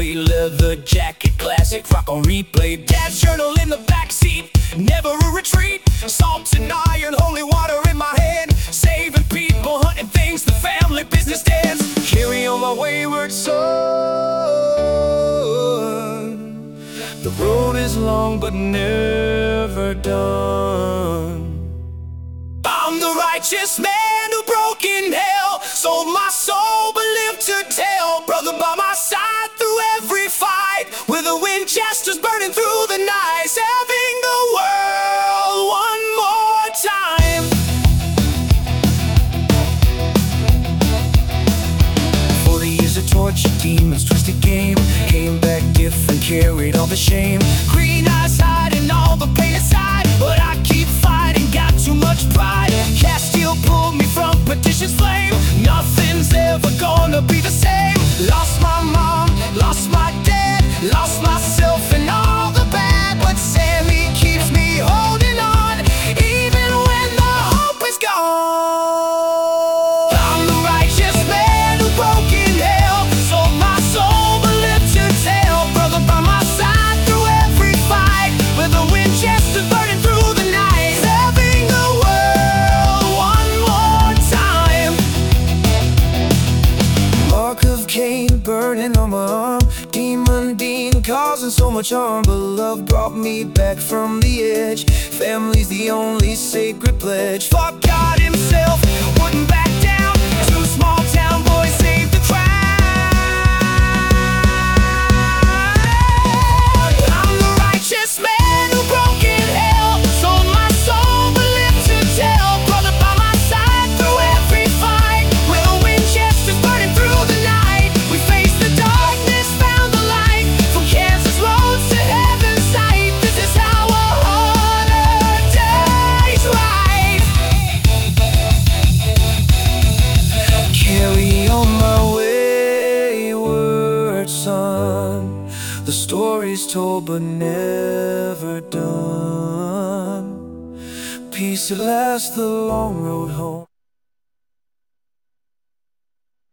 cowboy leather jacket, classic rock on replay. Dad's journal in the backseat, never a retreat. Salt and iron, holy water in my hand. Saving people, hunting things, the family business dance. Carry on my wayward son. The road is long but never done. I'm the righteous man who broke in hell, sold my soul but lived to tell. Brother by my side through every fight, with the Winchesters burning through the night, saving the world one more time. For the years of torture, demons, twisted game, came back different, carried all the shame. Green eyes hiding all the pain inside, but I keep fighting, got too much pride. Castile pulled me from petition's flame. Nothing's ever gonna be the same. Lost my mom, lost my dad, lost myself and all the bad, but Sammy keeps me holding on, even when the hope is gone. I'm the righteous man who broke in hell, sold my soul but lived to tell. Brother by my side through every fight, with the Winchesters burning through the night, saving the world one more time. Mark of Cain burning on my arm, Demon Dean causing so much harm, but love brought me back from the edge. Family's the only sacred pledge. Fought God himself, wouldn't back down. Two small town boys saved the crowd. I'm the righteous man who broke in hell, sold my soul but lived to tell. Brother by my side through every fight, with the Winchesters burning through the night. We faced the darkness, found the light, from Kansas roads to heaven's sight. This is how a hunter dies right. Carry on my wayward son. The story's told but never done. Peace at last, the long road home.